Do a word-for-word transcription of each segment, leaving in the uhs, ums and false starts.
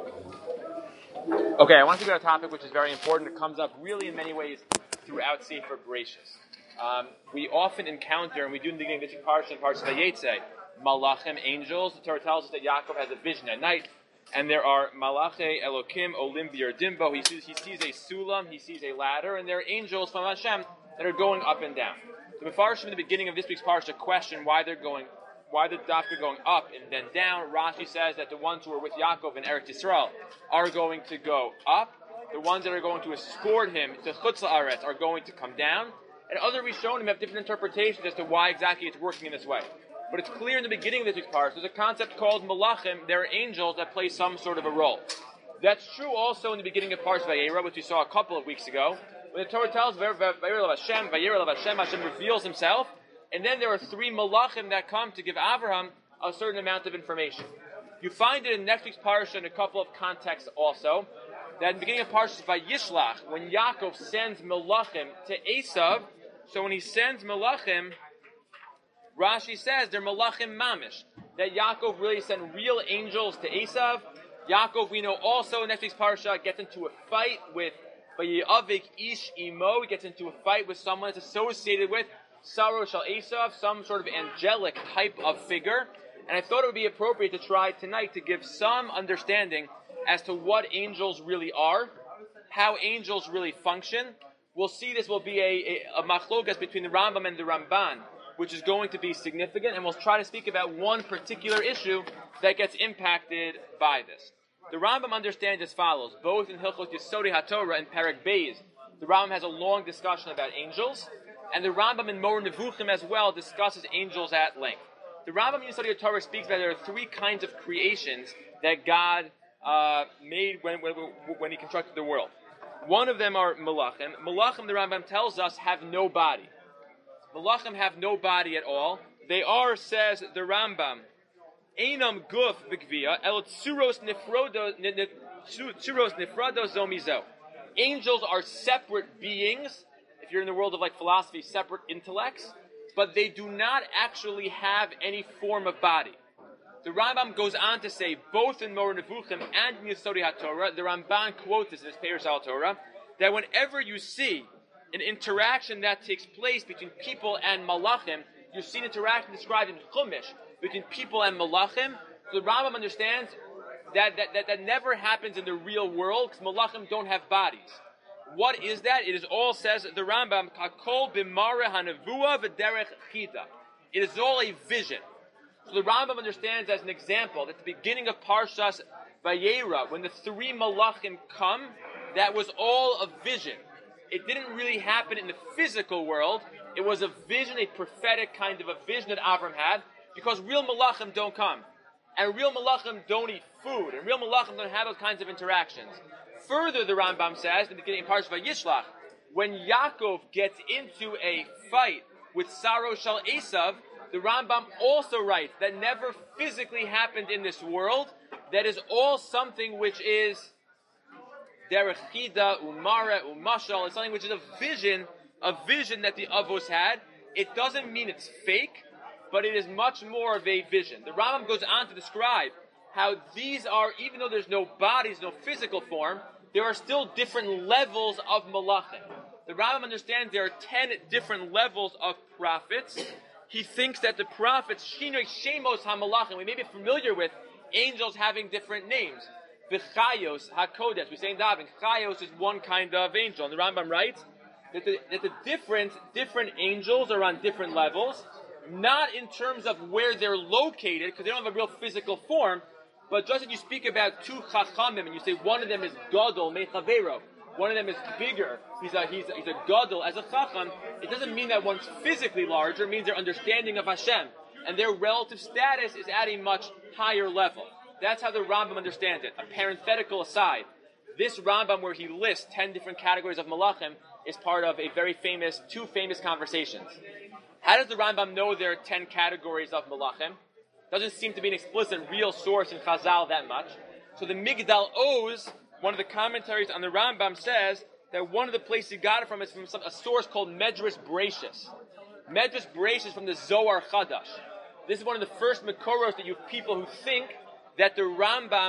Okay, I want to speak about a topic which is very important. It comes up really in many ways throughout Sefer Bereshis. Um, we often encounter, and we do in the beginning of this parsha and parts of Vayetze, malachim, angels. The Torah tells us that Yaakov has a vision at night, and there are malache Elokim olim b'yerdimbo. He sees, he sees a sulam, he sees a ladder, and there are angels from Hashem that are going up and down. The Mefarshim in the beginning of this week's parsha question why they're going, why the dafka going up and then down. Rashi says that the ones who are with Yaakov in Eretz Yisrael are going to go up. The ones that are going to escort him to Chutz La'aretz are going to come down. And other Rishonim have different interpretations as to why exactly it's working in this way. But it's clear in the beginning of this week's parsha, there's a concept called malachim. There are angels that play some sort of a role. That's true also in the beginning of Parshat Vayera, which we saw a couple of weeks ago, when the Torah tells Vayera of Hashem, Vayera of Hashem, Hashem reveals himself, and then there are three malachim that come to give Avraham a certain amount of information. You find it in next week's parsha in a couple of contexts also, that in the beginning of Parshat Vayishlach, when Yaakov sends malachim to Esav, so when he sends malachim, Rashi says they're malachim mamish, that Yaakov really sent real angels to Esav. Yaakov, we know also in next week's parsha, gets into a fight with Vayavik Ish Imo. He gets into a fight with someone that's associated with Saro Shal Esav, some sort of angelic type of figure. And I thought it would be appropriate to try tonight to give some understanding as to what angels really are, how angels really function. We'll see this will be a, a, a machlokas between the Rambam and the Ramban, which is going to be significant, and we'll try to speak about one particular issue that gets impacted by this. The Rambam understands as follows, both in Hilchot Yesodei HaTorah and Perek Beis, the Rambam has a long discussion about angels, and the Rambam in Moreh Nevuchim as well discusses angels at length. The Rambam in Yesodei HaTorah speaks that there are three kinds of creations that God uh, made when, when, when He constructed the world. One of them are Malachim. Malachim, the Rambam tells us, have no body. Malachim have no body at all. They are, says the Rambam, Einam guf v'gvia, el tsuros nifrodo zomizo. Angels are separate beings, if you're in the world of like philosophy, separate intellects, but they do not actually have any form of body. The Rambam goes on to say, both in Moreh Nevuchim and in Yesodei HaTorah, the Ramban quotes this in his Perush Al Torah, that whenever you see an interaction that takes place between people and malachim, you see an interaction described in Chumash between people and malachim. So the Rambam understands that that, that, that never happens in the real world because malachim don't have bodies. What is that? It is all, says the Rambam, Kakol b'mare hanavua v'derech chita. It is all a vision. So the Rambam understands as an example that at the beginning of Parshas Vayera, when the three malachim come, that was all a vision. It didn't really happen in the physical world. It was a vision, a prophetic kind of a vision that Avram had, because real malachim don't come. And real malachim don't eat food. And real malachim don't have those kinds of interactions. Further, the Rambam says, in the beginning of Parashat Vayishlach, when Yaakov gets into a fight with Saro Shal Esav, the Rambam also writes that never physically happened in this world. That is all something which is derech chida, umara, umashal. It's something which is a vision, a vision that the Avos had. It doesn't mean it's fake, but it is much more of a vision. The Rambam goes on to describe how these are, even though there's no bodies, no physical form, there are still different levels of malachim. The Rambam understands there are ten different levels of prophets. He thinks that the prophets, Shinoi Shemos HaMalachim, we may be familiar with angels having different names. V'chayos HaKodesh, we say in Daven, Chayos is one kind of angel. And the Rambam writes that the, that the different, different angels are on different levels, not in terms of where they're located, because they don't have a real physical form, but just if you speak about two Chachamim, and you say one of them is Gadol, Mechavero, one of them is bigger, he's a, he's a, he's a Gadol as a Chacham, it doesn't mean that one's physically larger, it means their understanding of Hashem, and their relative status is at a much higher level. That's how the Rambam understands it. A parenthetical aside, this Rambam where he lists ten different categories of Malachim is part of a very famous, two famous conversations. How does the Rambam know there are ten categories of Malachim? Doesn't seem to be an explicit real source in Chazal that much. So the Migdal Oz, one of the commentaries on the Rambam, says that one of the places he got it from is from some, a source called Medrash Bereshis. Medrash Bereshis from the Zohar Chadash. This is one of the first Makoros that you have people who think that the Rambam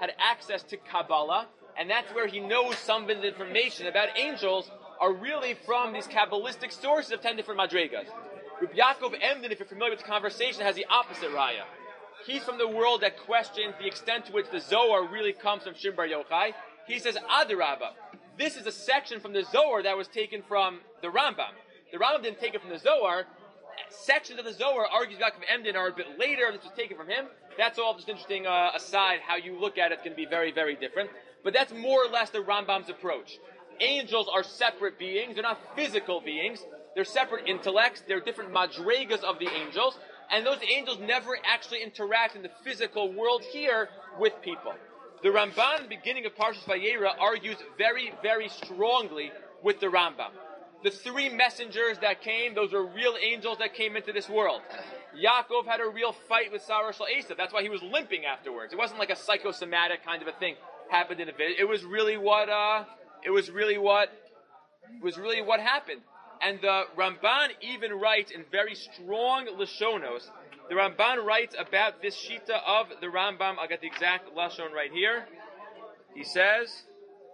had access to Kabbalah, and that's where he knows some of the information about angels are really from these Kabbalistic sources of ten different Madregas. Rabbi Yaakov Emden, if you're familiar with the conversation, has the opposite raya. He's from the world that questions the extent to which the Zohar really comes from Shimon Bar Yochai. He says, Adarabba, this is a section from the Zohar that was taken from the Rambam. The Rambam didn't take it from the Zohar. Sections of the Zohar, argues Yaakov Emden, are a bit later. This was taken from him. That's all just interesting uh, aside. How you look at it can be very, very different. But that's more or less the Rambam's approach. Angels are separate beings. They're not physical beings. They're separate intellects. They're different madregas of the angels. And those angels never actually interact in the physical world here with people. The Ramban, in the beginning of Parshas Vayera, argues very, very strongly with the Rambam. The three messengers that came, those were real angels that came into this world. Yaakov had a real fight with Sarah Shal Esav. That's why he was limping afterwards. It wasn't like a psychosomatic kind of a thing happened in a bit. It was really what, uh, it was really what, it was really what happened. And the Ramban even writes in very strong Lashonos. The Ramban writes about this Shita of the Rambam. I'll get the exact Lashon right here. He says,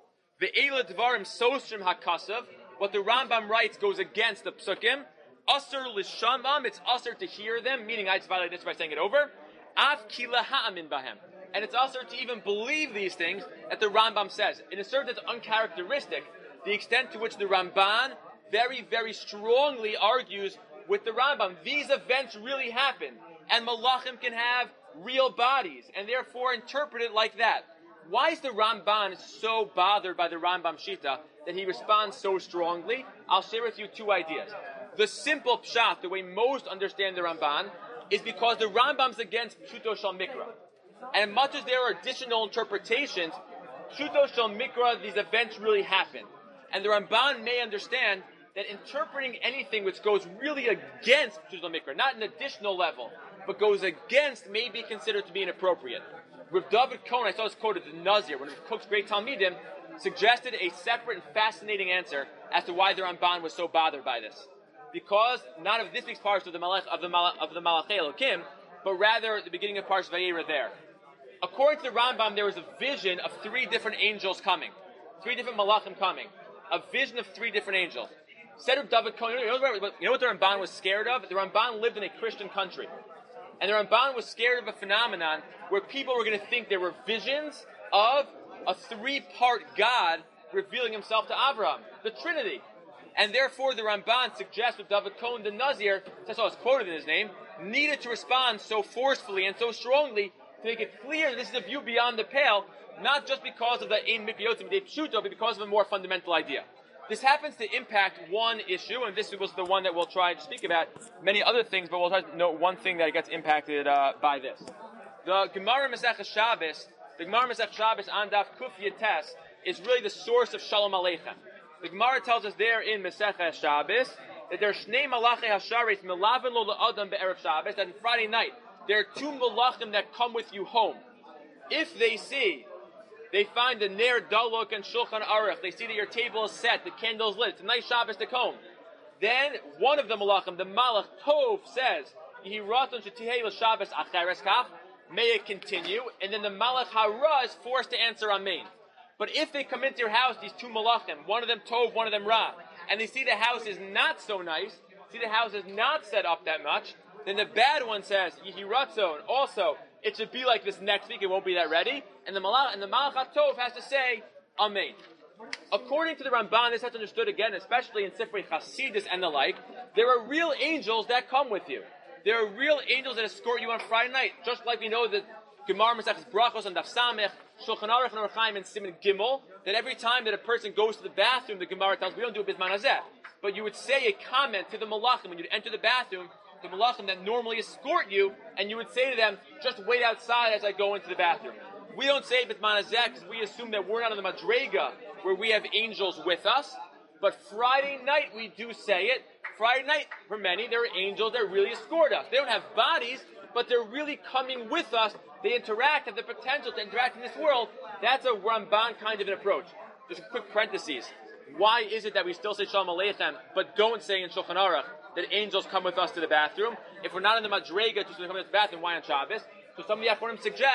Ve'ela Dvarim Sosrim HaKasav. What the Rambam writes goes against the Psukim. Asr Lishamam, it's asr to hear them, meaning I just violate this by saying it over. Av Kila Ha'amin Bahem. And it's asr to even believe these things that the Rambam says. In a certain that's uncharacteristic, the extent to which the Ramban very, very strongly argues with the Rambam. These events really happen, and Malachim can have real bodies, and therefore interpret it like that. Why is the Ramban so bothered by the Rambam Shita that he responds so strongly? I'll share with you two ideas. The simple pshat, the way most understand the Ramban, is because the Rambam's against Pshuto Shal Mikra. And much as there are additional interpretations, Pshuto Shal Mikra, these events really happen. And the Ramban may understand that interpreting anything which goes really against Pshuto Shal Mikra, not an additional level, but goes against, may be considered to be inappropriate. Rav David Cohen, I saw this quoted in Nazir, one of Kook's great Talmidim, suggested a separate and fascinating answer as to why the Ramban was so bothered by this. Because not of this week's parsha of the Malach of the Malach of the Malachei Elokim, but rather at the beginning of Parshas Vayera there. According to the Rambam, there was a vision of three different angels coming, three different Malachim coming, a vision of three different angels. Said Rav David Cohen, you know, you know what the Ramban was scared of? The Ramban lived in a Christian country. And the Ramban was scared of a phenomenon where people were going to think there were visions of a three-part God revealing himself to Abraham, the Trinity. And therefore the Ramban suggests that David Cohen the Nazir, that's all it's quoted in his name, needed to respond so forcefully and so strongly to make it clear that this is a view beyond the pale, not just because of the Ein Mikriyotim De Pshuto, but because of a more fundamental idea. This happens to impact one issue, and this was the one that we'll try to speak about. Many other things, but we'll try to note one thing that gets impacted uh, by this. The Gemara Masechah Shabbos, the Gemara Masechah Shabbos on Daf Kuf Yates is really the source of Shalom Aleichem. The Gemara tells us there in Masechah Shabbos that there are Shnei Malachei Hasharis Melaven Lo La'adam Be'erev Shabbos, that on Friday night there are two Malachim that come with you home. If they see They find the Ner Dalok and Shulchan Aruch. They see that your table is set, the candle's lit. It's a nice Shabbos to come. Then one of the Malachim, the Malach Tov, says, Yehi Ratzon Shetihei L'Shabbos Acheres Kach. May it continue. And then the Malach Hara is forced to answer Amen. But if they come into your house, these two Malachim, one of them Tov, one of them Ra, and they see the house is not so nice, see the house is not set up that much, then the bad one says, Yehi Ratzon, also, it should be like this next week, it won't be that ready. And the Malach, and the Malach HaTov has to say, Amen. According to the Ramban, this has understood again, especially in Sifrei Chasidus and the like, there are real angels that come with you. There are real angels that escort you on Friday night, just like we know that Gemara Maseches Brachos and Daf Samech, Shulchan Aruch and Orach Chaim and Siman Gimel, that every time that a person goes to the bathroom, the Gemara tells, we don't do it Bisman Hazeh, but you would say a comment to the Malachim when you'd enter the bathroom, the Malachim that normally escort you, and you would say to them, just wait outside as I go into the bathroom. We don't say B'tman Hazeh because we assume that we're not in the Madrega where we have angels with us, but Friday night we do say it. Friday night, for many, there are angels that really escort us. They don't have bodies, but they're really coming with us. They interact, have the potential to interact in this world. That's a Ramban kind of an approach. Just a quick parenthesis. Why is it that we still say Shalom Aleichem, but don't say in Shulchan Aruch that angels come with us to the bathroom? If we're not in the Madrega to come to the bathroom, why on Shabbos? So some of the Achronim suggest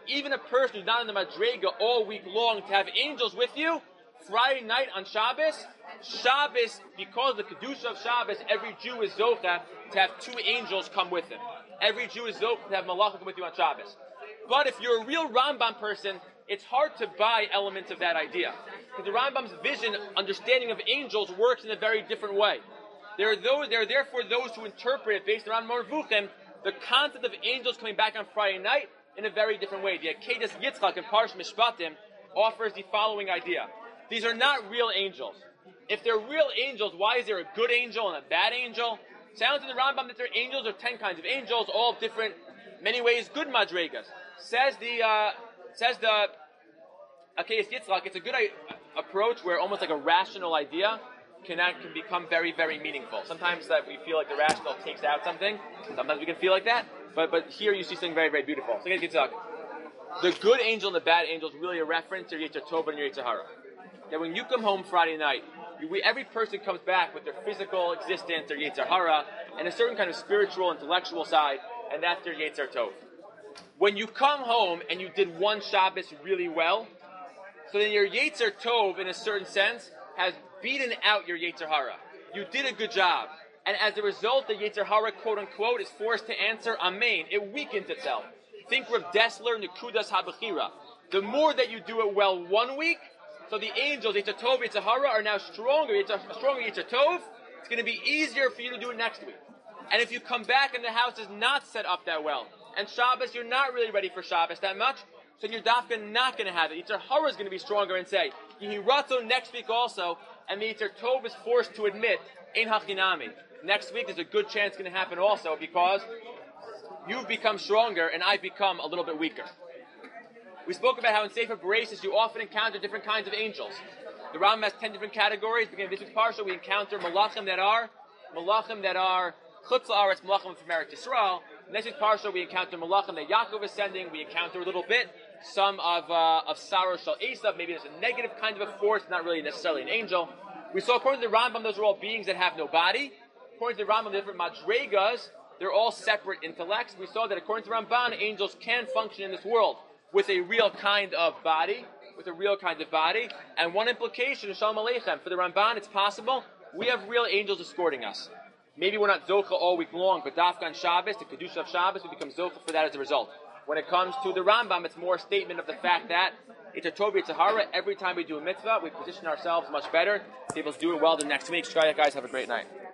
even a person who's not in the Madrega all week long, to have angels with you, Friday night on Shabbos, Shabbos, because of the Kedusha of Shabbos, every Jew is Zocha to have two angels come with him. Every Jew is Zocha to have Malachim come with you on Shabbos. But if you're a real Rambam person, it's hard to buy elements of that idea. Because the Rambam's vision, understanding of angels works in a very different way. There are those, there are therefore those who interpret it based around Morvuchim, the concept of angels coming back on Friday night in a very different way. The Akedas Yitzchak in Parsh Mishpatim offers the following idea. These are not real angels. If they're real angels, why is there a good angel and a bad angel? Sounds in the Rambam that there are angels, there are ten kinds of angels, all different, many ways, good madregas. Says the, uh, says the Akedas Yitzchak, it's a good I- approach where almost like a rational idea can, can become very, very meaningful. Sometimes that we feel like the rational takes out something. Sometimes we can feel like that. But but here you see something very, very beautiful. So Yitzchak, the good angel and the bad angel is really a reference to your Yetzer Tov and your Yetzer Hara. That when you come home Friday night, you, we, every person comes back with their physical existence, their Yetzer Hara, and a certain kind of spiritual, intellectual side, and that's their Yetzer Tov. When you come home and you did one Shabbos really well, so then your Yetzer Tov, in a certain sense, has beaten out your Yetzer Hara. You did a good job. And as a result, the Yetzer Hara, quote-unquote, is forced to answer Amen. It weakens itself. Think Rav Dessler, Nekudas HaBechira. The more that you do it well one week, so the angels, Yetzer Tov, Yetzer Hara, are now stronger, Yetzer, stronger Yetzer Tov, it's going to be easier for you to do it next week. And if you come back and the house is not set up that well, and Shabbos, you're not really ready for Shabbos that much, so your dafka not going to have it. Yetzer Hara is going to be stronger and say, Yehi Ratzon next week also, and the Yetzer Tov is forced to admit, Ein Hachinami. Next week there's a good chance it's going to happen also because you've become stronger and I've become a little bit weaker. We spoke about how in Sefer Bereishis you often encounter different kinds of angels. The Rambam has ten different categories. Beginning of this week's parsha, we encounter malachim that are malachim that are chutz la'aretz, malachim from Eretz Yisrael. Next week's parsha, we encounter malachim that Yaakov is sending. We encounter a little bit some of uh, of Sarah Shal Esav. Maybe there's a negative kind of a force, not really necessarily an angel. We saw according to the Rambam, those are all beings that have no body. According to the Rambam, the different madregas, they're all separate intellects. We saw that according to Ramban, angels can function in this world with a real kind of body, with a real kind of body. And one implication, Shalom Aleichem, for the Ramban, it's possible we have real angels escorting us. Maybe we're not Zocha all week long, but Dafka on Shabbos, the Kedusha of Shabbos, we become Zocha for that as a result. When it comes to the Rambam, it's more a statement of the fact that it's a Tov, it's a Hara. Every time we do a mitzvah, we position ourselves much better. People do it well the next week. Shkaya, guys, have a great night.